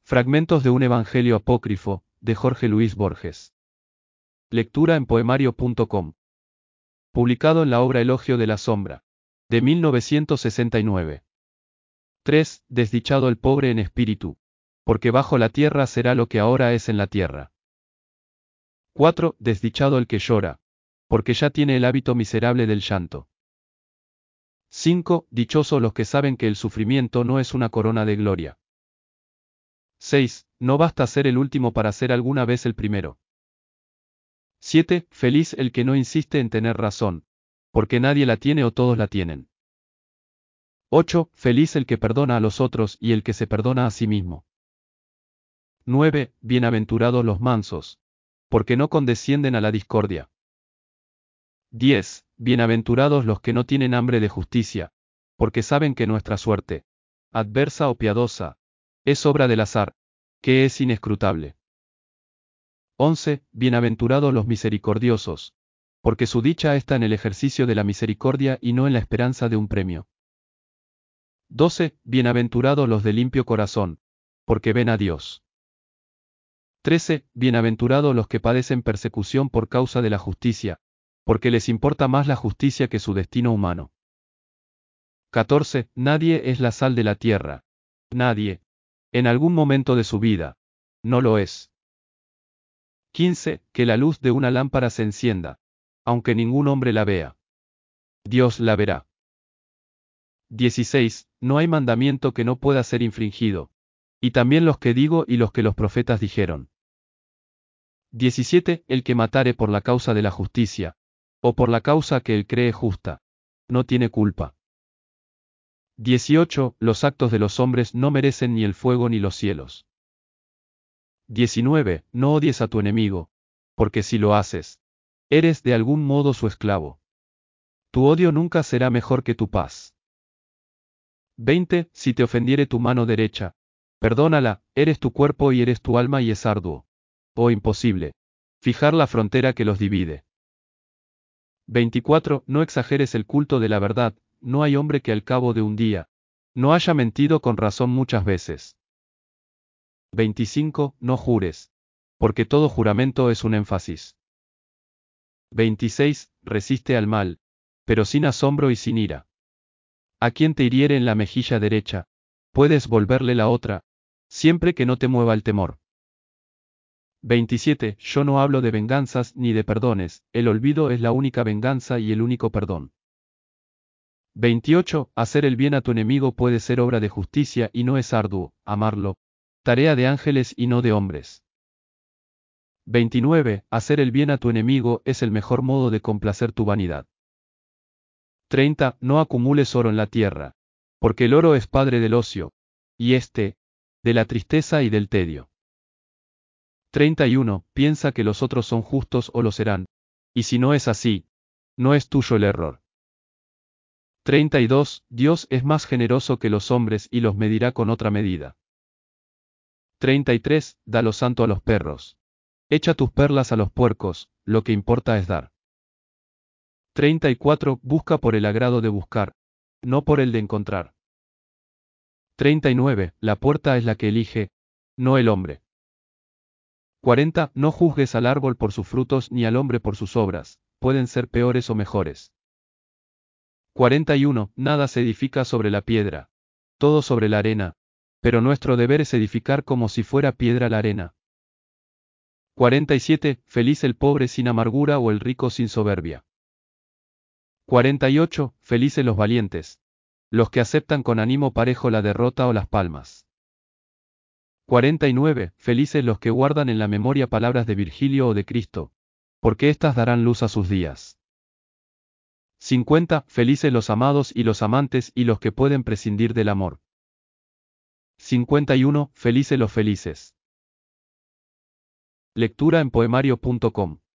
Fragmentos de un Evangelio apócrifo, de Jorge Luis Borges. Lectura en poemario.com. Publicado en la obra Elogio de la Sombra. De 1969. 3. Desdichado el pobre en espíritu. Porque bajo la tierra será lo que ahora es en la tierra. 4. Desdichado el que llora. Porque ya tiene el hábito miserable del llanto. 5. Dichosos los que saben que el sufrimiento no es una corona de gloria. 6. No basta ser el último para ser alguna vez el primero. 7. Feliz el que no insiste en tener razón, porque nadie la tiene o todos la tienen. 8. Feliz el que perdona a los otros y el que se perdona a sí mismo. 9. Bienaventurados los mansos, porque no condescienden a la discordia. 10. Bienaventurados los que no tienen hambre de justicia, porque saben que nuestra suerte, adversa o piadosa, es obra del azar, que es inescrutable. 11. Bienaventurados los misericordiosos, porque su dicha está en el ejercicio de la misericordia y no en la esperanza de un premio. 12. Bienaventurados los de limpio corazón, porque ven a Dios. 13. Bienaventurados los que padecen persecución por causa de la justicia, porque les importa más la justicia que su destino humano. 14. Nadie es la sal de la tierra. Nadie. En algún momento de su vida. No lo es. 15. Que la luz de una lámpara se encienda, aunque ningún hombre la vea. Dios la verá. 16. No hay mandamiento que no pueda ser infringido. Y también los que digo y los que los profetas dijeron. 17. El que matare por la causa de la justicia, o por la causa que él cree justa, no tiene culpa. 18. Los actos de los hombres no merecen ni el fuego ni los cielos. 19. No odies a tu enemigo, porque si lo haces, eres de algún modo su esclavo. Tu odio nunca será mejor que tu paz. 20. Si te ofendiere tu mano derecha, perdónala, eres tu cuerpo y eres tu alma y es arduo, o imposible, fijar la frontera que los divide. 24. No exageres el culto de la verdad, no hay hombre que al cabo de un día, no haya mentido con razón muchas veces. 25. No jures, porque todo juramento es un énfasis. 26. Resiste al mal, pero sin asombro y sin ira. A quien te hiriere en la mejilla derecha, puedes volverle la otra, siempre que no te mueva el temor. 27. Yo no hablo de venganzas ni de perdones, el olvido es la única venganza y el único perdón. 28. Hacer el bien a tu enemigo puede ser obra de justicia y no es arduo, amarlo, tarea de ángeles y no de hombres. 29. Hacer el bien a tu enemigo es el mejor modo de complacer tu vanidad. 30. No acumules oro en la tierra, porque el oro es padre del ocio, y de la tristeza y del tedio. 31. Piensa que los otros son justos o lo serán, y si no es así, no es tuyo el error. 32. Dios es más generoso que los hombres y los medirá con otra medida. 33. Da lo santo a los perros. Echa tus perlas a los puercos, lo que importa es dar. 34. Busca por el agrado de buscar, no por el de encontrar. 39. La puerta es la que elige, no el hombre. 40. No juzgues al árbol por sus frutos ni al hombre por sus obras, pueden ser peores o mejores. 41. Nada se edifica sobre la piedra, todo sobre la arena, pero nuestro deber es edificar como si fuera piedra la arena. 47. Feliz el pobre sin amargura o el rico sin soberbia. 48. Felices los valientes, los que aceptan con ánimo parejo la derrota o las palmas. 49. Felices los que guardan en la memoria palabras de Virgilio o de Cristo, porque éstas darán luz a sus días. 50. Felices los amados y los amantes y los que pueden prescindir del amor. 51. Felices los felices. Lectura en poemario.com